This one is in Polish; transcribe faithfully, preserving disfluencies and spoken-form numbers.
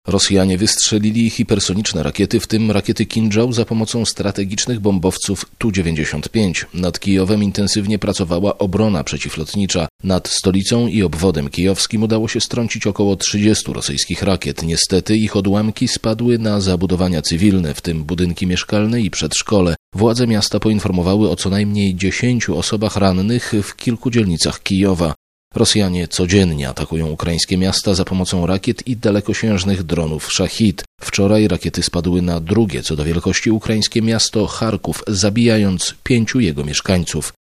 Rosjanie wystrzelili hipersoniczne rakiety, w tym rakiety Kindżał, za pomocą strategicznych bombowców Tu dziewięćdziesiąt pięć. Nad Kijowem intensywnie pracowała obrona przeciwlotnicza. Nad stolicą i obwodem kijowskim udało się strącić około trzydziestu rosyjskich rakiet. Niestety ich odłamki spadły na zabudowania cywilne, w tym budynki mieszkalne i przedszkole. Władze miasta poinformowały o co najmniej dziesięciu osobach rannych w kilku dzielnicach Kijowa. Rosjanie codziennie atakują ukraińskie miasta za pomocą rakiet i dalekosiężnych dronów Szachid. Wczoraj rakiety spadły na drugie co do wielkości ukraińskie miasto Charków, zabijając pięciu jego mieszkańców.